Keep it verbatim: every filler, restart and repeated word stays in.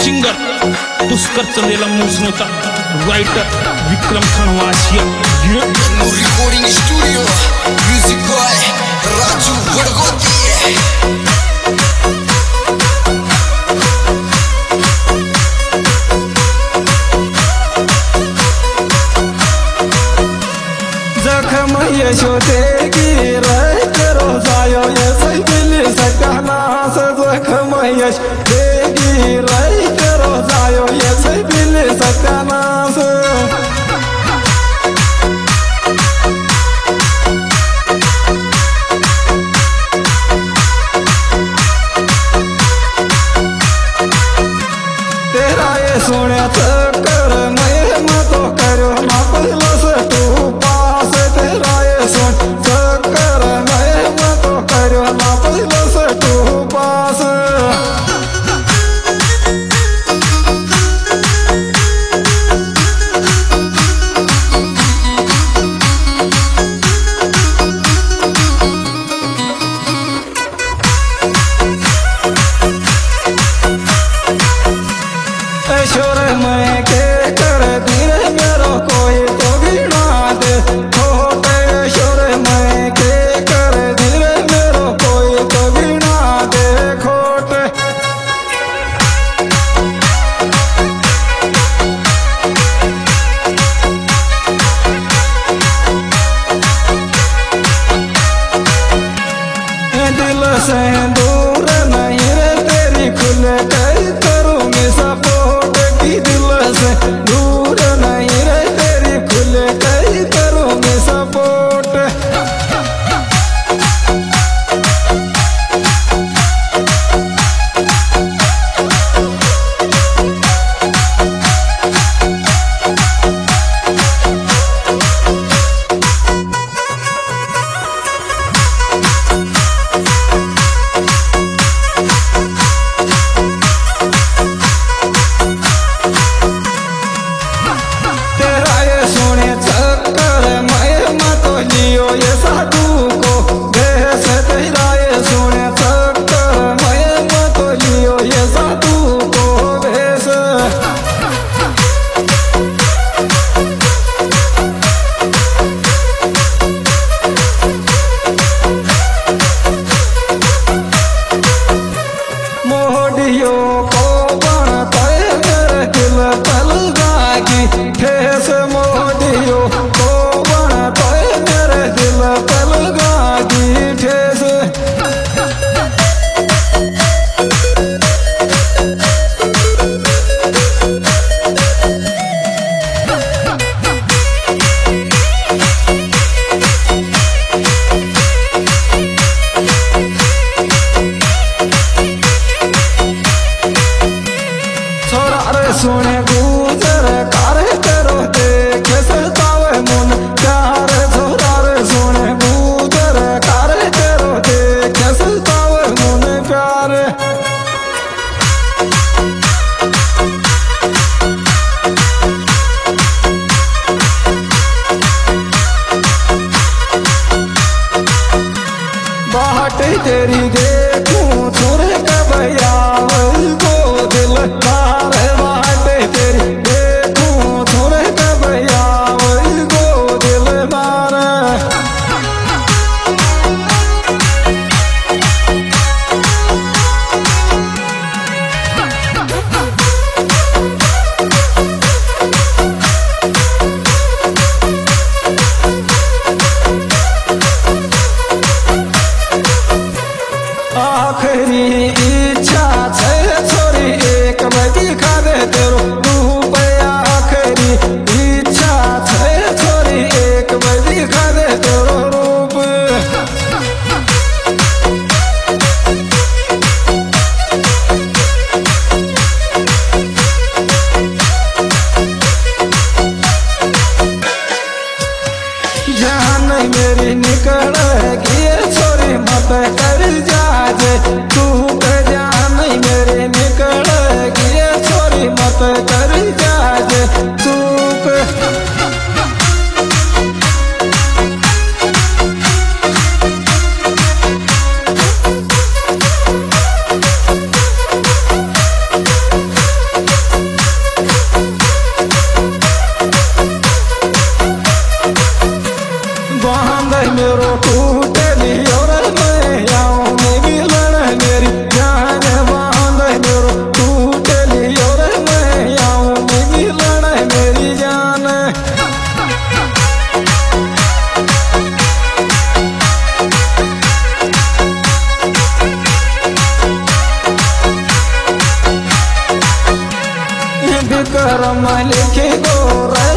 Singer Pushkar Chandela Moosnota, writer Vikram Khanwasiya, recording studio music boy Raju Wadgoti. जखम यशोदे की रह रोजायो ये सैदिल सकाना से जखम यशोदे की रह रोजायो ये सैदिल सकाना से तेरा ये सोने चक्कर मैं मत करो ना पहले से तू पास तेरा ये सोने चक्कर मैं मत करो ना पहले से तू पास ऐश्वर मैं के कर दिए मेरो कोई तो गिना दे खोटे ऐश्वर मैं के कर दिए मेरो कोई तो गिना दे खोटे दिल से दूर नहीं रे तेरी खुले कई करूँगी सपोर्ट की दिल से दूर नहीं रे तेरी खुले कई करूँगी सपोर्ट तेरा ये सोने चक्कर मैं मत लियो ये साधु को देश तेरा ये सोने चक्कर मैं मत लियो ये साधु को देश मोहडियो को बनता है मेरे दिल पलगा की ठेस मोहडियो को बनता है मेरे दिल पलगा की ठेस छोरा रे सुने गुजर कार करो देख सतावे मन प्यार छोरा रे सुने गुजर कार करो देख सतावे मन प्यार बाट तेरी देखूं छोरे कबैया को दिल मार बाट तेरी देखूं छोरे कबैया को दिल मार कर्म लिखी दो रे